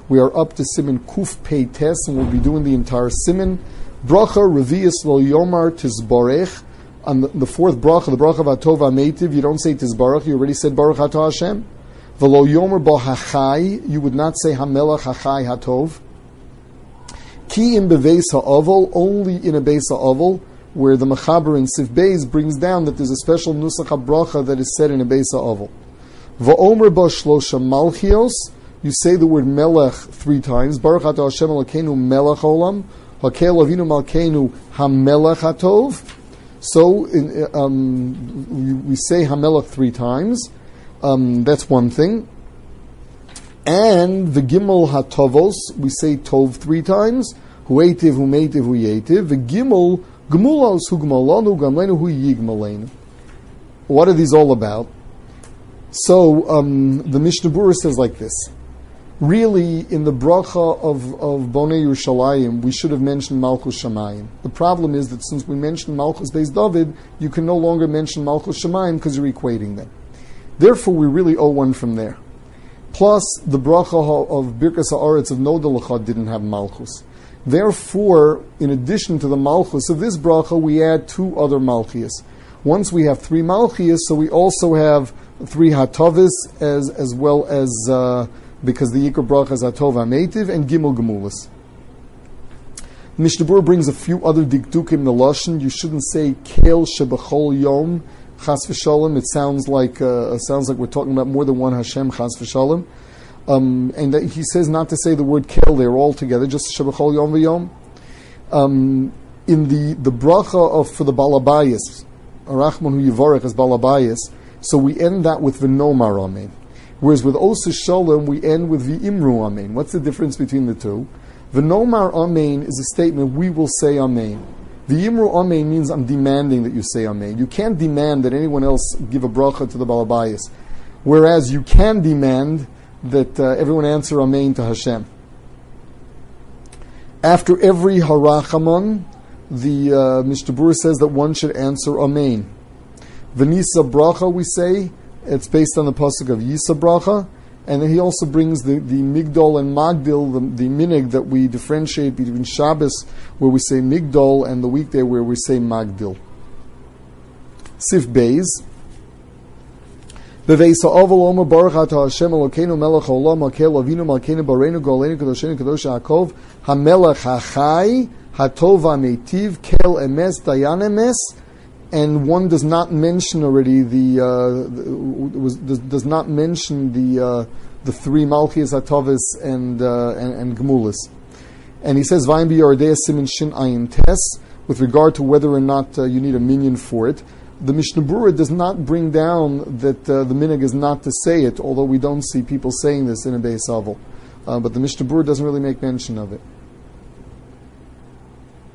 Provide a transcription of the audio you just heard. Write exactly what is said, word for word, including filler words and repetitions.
We are up to Siman Kuf Pei Tes, and we'll be doing the entire Siman. Bracha Revius Lo Yomar Tizbarech. On the, the fourth bracha, the bracha of Atov HaMeitiv, you don't say Tizbarech, you already said Baruch Atah Hashem. V'lo Yomer Bo Hachai, you would not say Hamelach Hachai Hatov. Ki im beveis ha'ovel, only in a beis ha'ovel, where the Mechaber in Sif Beis brings down that there's a special nusach bracha that is said in a beis ha'ovel. V'omer bo shlosha malchios, you say the word melech three times. Baruch atah Hashem Elokeinu melech olam, hakel avinu malkeinu hamelech hatov. So in, um, we, we say hamelech three times. Um, that's one thing. And the gimel hatovos, we say tov three times. Huetiv, humeitiv, huyetiv. The gimel gemulos, hu gemalanu, gamlenu, hu yigmalenu. What are these all about? So um, the Mishnah Berurah says like this. Really, in the bracha of, of Bonei Yerushalayim, we should have mentioned Malchus Shamayim. The problem is that since we mentioned Malchus Beis David, you can no longer mention Malchus Shamayim because you're equating them. Therefore, we really owe one from there. Plus, the bracha of Birkas Ha'aretz of Nodalacha didn't have Malchus. Therefore, in addition to the Malchus of this bracha, we add two other Malchias. Once we have three Malchias, so we also have three Hatavis, as as well as, uh, because the Yikra bracha is Hatov HaMeitiv, and Gimel Gemulas. Mishnah Berurah brings a few other dikdukim in the Lashon. You shouldn't say Kel Shebechol Yom, Chas v'Shalom. It sounds like uh, sounds like we're talking about more than one Hashem, Chas v'Shalom. Um, and that he says not to say the word Kel there all together, just Shebechol Yom v'Yom. Um, in the, the bracha of for the Balabayas, Arachman hu Yivarech as Balabayas, so we end that with V'nomar Amen. Whereas with Osa Shalom, we end with V'imru Amen. What's the difference between the two? V'nomar Amen is a statement, we will say Amen. V'imru Amen means I'm demanding that you say Amen. You can't demand that anyone else give a bracha to the Balabayas. Whereas you can demand that uh, everyone answer Amen to Hashem. After every Harachamon, the uh, Mishnah Berurah says that one should answer Amen. V'nisa bracha, we say, it's based on the pasuk of Yisa bracha, and then he also brings the, the Migdol and Magdil, the, the minig that we differentiate between Shabbos, where we say Migdol, and the weekday where we say Magdil. Sif Beis. Beveis ha'ovel omer baruch atah Hashem Elokeinu melech haolam hakel avinu malkeinu bareinu goleinu kadoshenu kadosh Yaakov hamelech hachai hatov ha'meitiv kel emes dayan emes. And one does not mention already the, uh, the was, does, does not mention the uh, the three Malchias Hatavis and, uh, and and Gemulas. And he says Vayim b'Yardei Siman Shin Ayin Tes with regard to whether or not uh, you need a minyan for it. The Mishnah Berurah does not bring down that uh, the minhag is not to say it, although we don't see people saying this in a Beis Avel. Uh, but the Mishnah Berurah doesn't really make mention of it.